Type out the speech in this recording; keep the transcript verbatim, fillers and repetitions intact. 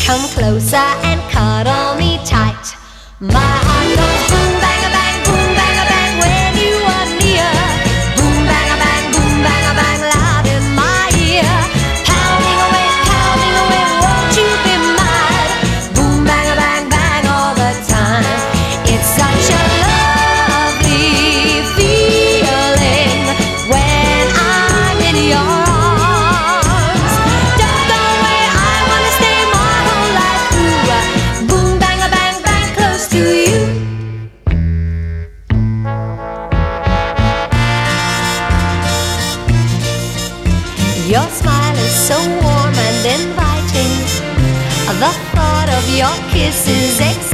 Come closer and cuddle me tight. My heart goes boom, bang, a bang, boom, bang, a bang when you are near. Boom, bang, a bang, boom, bang, a bang loud in my ear. Pounding away, pounding away, won't you be mine? Boom, bang, a bang, bang all the time. It's such a lovely feeling when I'm in your arms. Don't go away, I wanna stay my whole life through. Boom, bang, a bang, bang, close to you. Your smile is so warm and inviting. The thought of your kiss is exciting.